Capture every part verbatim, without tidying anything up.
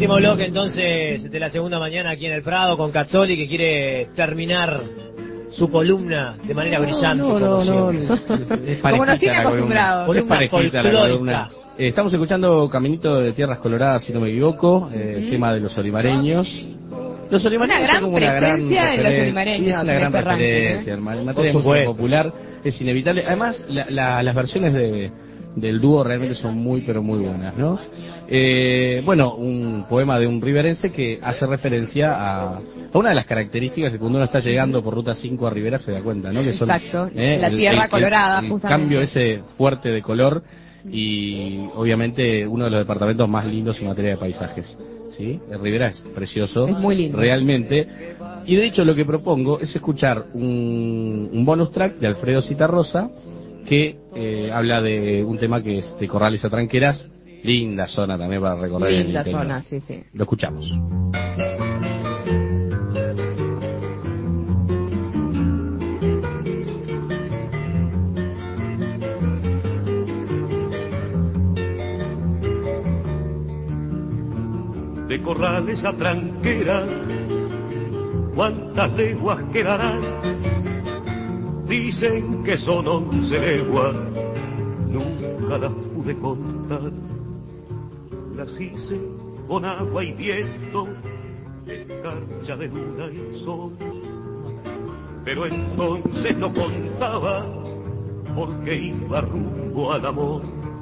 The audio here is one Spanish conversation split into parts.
Último bloque entonces de la segunda mañana aquí en el Prado con Cazzoli, que quiere terminar su columna de manera brillante. No, no, no, no, es, es como nos tiene acostumbrados. Es parejita la columna. Eh, estamos escuchando Caminito de Tierras Coloradas, si no me equivoco, eh, el mm. tema de los olimareños. Los olimareños una gran son como una gran presencia de los olimareños. Es una gran este referencia, ranking, ¿eh? En materia de música popular es inevitable. Además, la, la, las versiones de, del dúo realmente son muy, pero muy buenas, ¿no? Eh, bueno, un poema de un riverense que hace referencia a, a una de las características que cuando uno está llegando por Ruta cinco a Rivera se da cuenta, ¿no? Que son, exacto, eh, la el, tierra el, colorada, el, el justamente. cambio ese fuerte de color y obviamente uno de los departamentos más lindos en materia de paisajes. ¿Sí? El Rivera es precioso, es muy lindo, realmente. Y de hecho lo que propongo es escuchar un, un bonus track de Alfredo Citarrosa que eh, habla de un tema que es de Corrales a Tranqueras. Linda zona también para recorrer. Linda zona, sí, sí. Lo escuchamos. De Corrales a Tranqueras, ¿cuántas leguas quedarán? Dicen que son once leguas, nunca las pude contar. Las hice con agua y viento, escarcha de luna y sol. Pero entonces no contaba, porque iba rumbo al amor.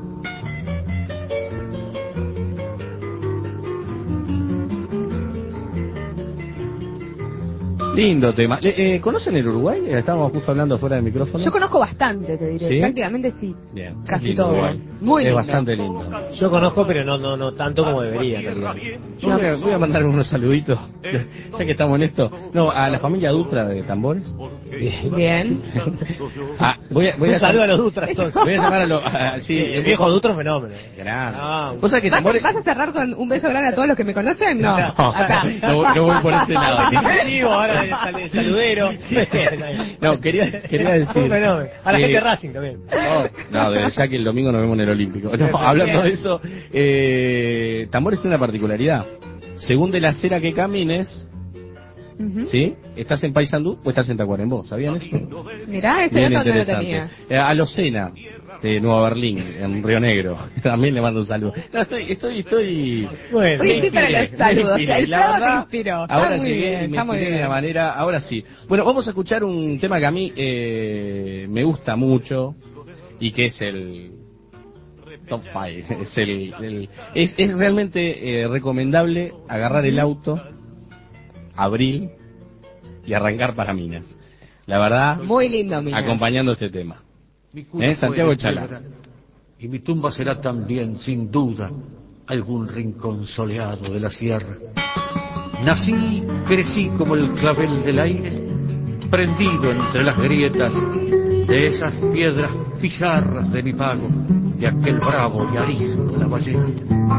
Lindo tema. Eh, ¿Conocen el Uruguay? Estábamos justo hablando fuera del micrófono. Yo conozco bastante, te diré. ¿Sí? Prácticamente sí. Bien. Casi lindo, todo. Uruguay. Muy es lindo. bastante lindo. Yo conozco, pero no no no tanto como debería. También. Yo voy a, voy a mandar unos saluditos, ya que estamos en esto. No, a la familia Dutra de Tambores. Bien. Bien. ah, voy a, voy a Un saludo a los Dutra, entonces. Voy a llamar a los... Ah, sí, el viejo Dutra es fenómeno. Grande. Ah, ¿Vos sabés que ¿Vas, Tambores... ¿Vas a cerrar con un beso grande a todos los que me conocen? No, no acá. No, no voy por ese lado. Ahora el saludero. No, quería, quería decir... A la eh, gente de Racing también. No, no, de, ya que el domingo nos vemos en el Olímpico. No, hablando de eso, eh, Tambores tiene una particularidad. Según de la acera que camines, uh-huh. ¿sí? ¿Estás en Paysandú o estás en Tacuarembó? ¿Sabían eso? Mirá, ese dato no lo tenía. Eh, a Locena, de Nueva Berlín, en Río Negro. También le mando un saludo. No, estoy, estoy, estoy... Bueno, hoy estoy para los saludos. El la verdad, me inspiró. Ahora muy llegué bien, y me inspiré de una manera... Ahora sí. Bueno, vamos a escuchar un tema que a mí eh, me gusta mucho y que es el... Top cinco. Es, el, el, es, es realmente eh, recomendable agarrar el auto, abrir y arrancar para Minas. La verdad, muy lindo, Minas. Acompañando este tema. ¿Eh? Santiago Chalá. Y mi tumba será también, sin duda, algún rincón soleado de la sierra. Nací, crecí como el clavel del aire, prendido entre las grietas de esas piedras pizarras de mi pago, de aquel bravo y arisco Lavallette.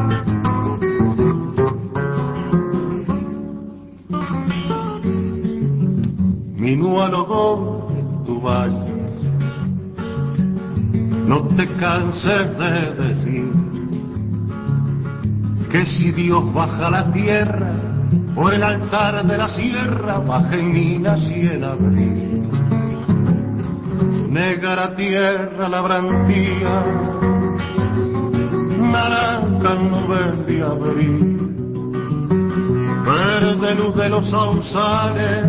Minuano, donde tú vayas, no te canses de decir que si Dios baja la tierra, por el altar de la sierra baja en Minas y en abril. Negra tierra labrantía, naranja nubes de abril, verde luz de los sausales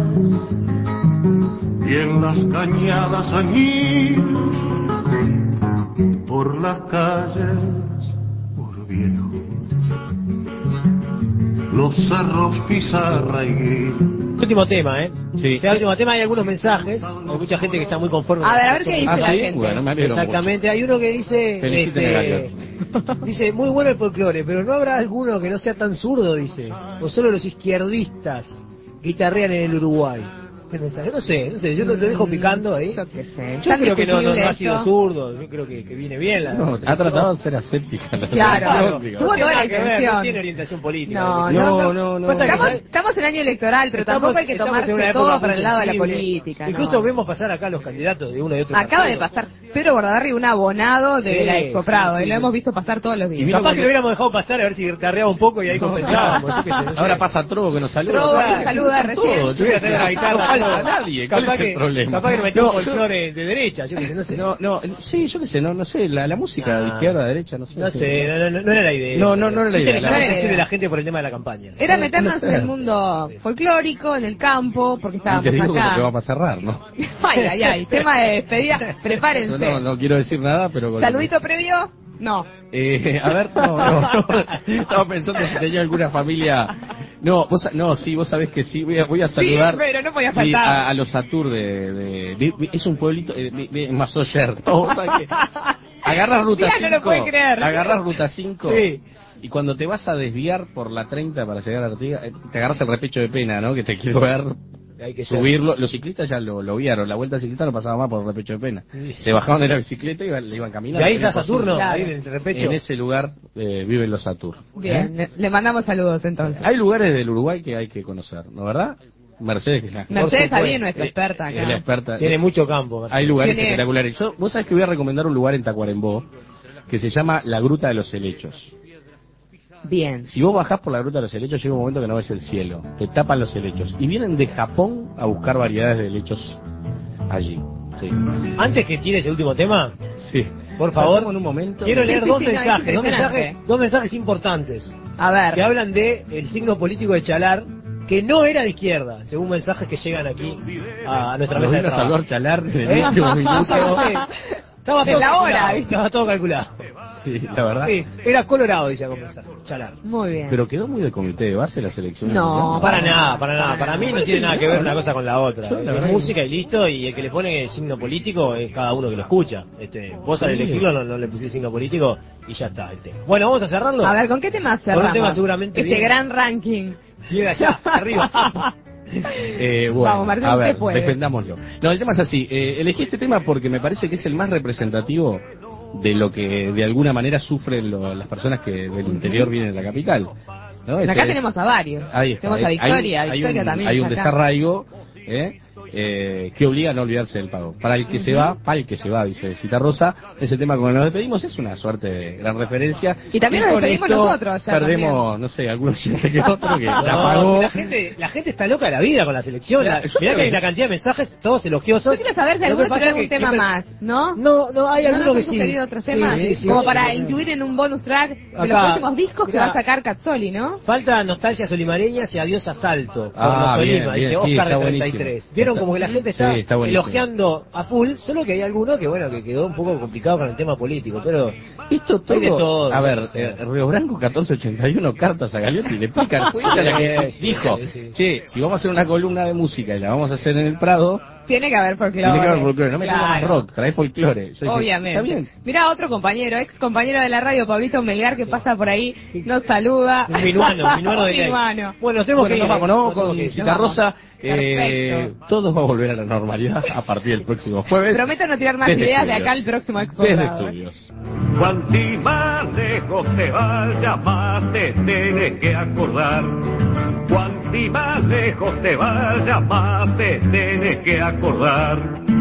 y en las cañadas añil, por las calles por viejo, los cerros pizarra y gris. Último tema, ¿eh? Sí. Este último tema, hay algunos mensajes, hay mucha gente que está muy conforme. A ver, a ver qué dice ah, la ¿sí? gente. Bueno, me alegro Exactamente, mucho. Hay uno que dice... Este, dice, muy bueno el folclore, pero ¿no habrá alguno que no sea tan zurdo, dice? O solo los izquierdistas guitarrean en el Uruguay. el mensaje. No sé, no sé, yo lo, lo dejo picando ahí. Yo qué sé. Yo Tan creo que no, no, no ha discutible sido eso. zurdo, yo creo que, que viene bien la No, la ha tratado de ser aséptica. la Claro. selección, Tuvo digamos. toda la nada que ver, intención. no tiene orientación política. No, la no, cuestión. no, no. Pasa que Estamos, sabe- estamos en año electoral, pero estamos- tampoco hay que estamos en una tomarse época todo muy para el lado de la sensible. política. Incluso no. vemos pasar acá los candidatos de uno y otro Acaba de partido. pasar Pedro Bordaberry, un abonado de Sí, la Expo Prado, sí, y sí. lo hemos visto pasar todos los Y días. capaz que lo hubiéramos dejado pasar a ver si carreaba un poco y ahí compensábamos. yo qué sé, no sé. Ahora pasa Trovo que nos saluda. Trovo Claro, que saluda están recién. todos, Yo voy a qué traer sé. la guitarra. No falta nadie. ¿Cuál Capaz es el que- problema? Capaz que nos metió No, un folclore de derecha, yo qué sé, no sé. No, no, sí, yo qué sé, no, no sé, la, la música de Ah. izquierda, derecha, no sé. No sé, no, no, no era la idea. No, no, no era la Viste idea, que la está muy verdad. sensible la gente por el tema de la campaña. Era No, meternos no sé. en el mundo folclórico, en el campo, porque Y estábamos te digo como que acá. vamos a cerrar, ¿no? Ay, ay, ay, tema de despedida, prepárense. No, no quiero decir nada, pero... con- ¿Saludito previo? No. Eh, a ver, no, no, no. Estaba pensando si tenía alguna familia... No, vos, sa- no, sí, vos sabés que sí, voy a, voy a saludar... Sí, pero no podía sí, faltar. a, a los Satur de, de, de- de- Es un pueblito... Eh, de- de Masoyer. No, vos sabés que... Agarras ruta Mira, cinco, no lo puede creer. agarras ruta cinco Sí. y cuando te vas a desviar por la treinta para llegar a Artigas, eh, te agarras el repecho de pena, ¿no? Que te quiero ver Hay que ser. subirlo. Los ciclistas ya lo, lo vieron, la vuelta ciclista no pasaba más por el repecho de pena. Sí. Se bajaban de la bicicleta y iban- le iban Y caminando. ahí está Era Saturno, imposible. Claro. ahí en el repecho. En ese lugar eh, viven los Satur. Bien, le, le mandamos saludos entonces. Hay lugares del Uruguay que hay que conocer, ¿no verdad? Mercedes, que es la Mercedes supuesto. Avín, nuestra experta es la acá. experta. Tiene mucho campo. Hay lugares Tiene- espectaculares. Yo, vos sabés que voy a recomendar un lugar en Tacuarembó que se llama la Gruta de los Helechos. Bien. Si vos bajás por la Gruta de los Helechos, llega un momento que no ves el cielo. Te tapan los helechos. Y vienen de Japón a buscar variedades de helechos allí. Sí. Antes que tires el último tema, Sí. por favor, En un momento. quiero leer Sí, sí, dos sí, no, es mensajes, dos impresionante. mensajes, dos mensajes importantes A ver. que hablan de el signo político de Chalar, que no era de izquierda, según mensajes que llegan aquí a, a nuestra Nos mesa de vino a trabajo. salvar Chalar en el ¿Eh? último No minuto. sé, no sé. Estaba De todo la hora, calculado, ¿viste? estaba todo calculado. Sí, la verdad. Sí, era colorado, decía con mensaje, Chalar. Muy bien. Pero quedó muy de comité de base la selección. No, Para nada, para nada. Para mí no tiene nada que ver una ¿no? cosa con la otra. Yo, la Es verdad que- música y listo, y el que le pone el signo político es cada uno que lo escucha. Este, vos al Sí. elegirlo no, no le pusiste signo político y ya está el tema. Bueno, vamos a cerrarlo. A ver, ¿con qué tema Con cerramos? un tema seguramente Este bien. gran ranking. Llega allá, arriba. Eh, bueno, Vamos, Marcelo, a ver, usted puede. defendámoslo. No, el tema es así. Eh, elegí este tema porque me parece que es el más representativo de lo que de alguna manera sufren lo- las personas que del interior vienen a la capital. ¿no? Acá Este- tenemos a varios. Ahí está. Tenemos a Hay- Victoria, hay, Victoria un, también. hay un está acá. desarraigo ¿eh? Eh, que obliga a no olvidarse del pago. Para el que se va, para el que se va, dice Cita Rosa, ese tema con el que nos despedimos es una suerte de gran referencia. Y también nos con despedimos esto nosotros, ya perdemos, no sé, algunos oyentes que otro que la No, pagó. si la gente, la gente está loca de la vida con la selección. Mirá, La- yo mirá creo que hay que- una cantidad de mensajes, todos elogiosos. Yo quiero saber si Lo que alguno pasa tiene es algún que tema siempre- más, ¿no? No, no, hay ¿No algunos nos que han sí. sugerido otros Sí, temas? sí, sí. Como para incluir en un bonus track de los Acá, próximos discos que mirá. va a sacar Cazzoli, ¿no? Falta nostalgias olimareñas y adiós asalto. Por Ah, los bien, Olima, bien, dice sí, Oscar está de treinta y buenísimo. tres. Vieron Está- como que la gente está, Sí, está buenísimo. elogiando a full, solo que hay alguno que bueno, que quedó un poco complicado con el tema político, pero Esto hay de todo, todo. a ver, o sea. eh, Río Branco catorce ochenta y uno, cartas a Galeotti, le pican. Fuiste la que Sí, dijo, sí, sí. che, si vamos a hacer una columna de música y la vamos a hacer en el Prado, Tiene que haber folclore. tiene que haber folclore, no me Claro. pongas rock, trae folclore. Yo dije, Obviamente. Está bien. Mirá, otro compañero, ex compañero de la radio, Pablito Melgar, que pasa por ahí, nos saluda. Un minuano, un minuano de Un ley. minuano. Bueno, nos tenemos Bueno, que nos ir, vamos, ¿eh? ¿no? Nos tenemos Con que ir. Cita Rosa. Eh, Perfecto. todo va a volver a la normalidad a partir del próximo jueves. Prometo no tirar más Desde ideas de estudios. acá al próximo Expo Desde Prado. estudios. Cuanti más lejos te vayas, más te tienes que acordar. Cuanti más lejos te vayas, más te tienes que acordar.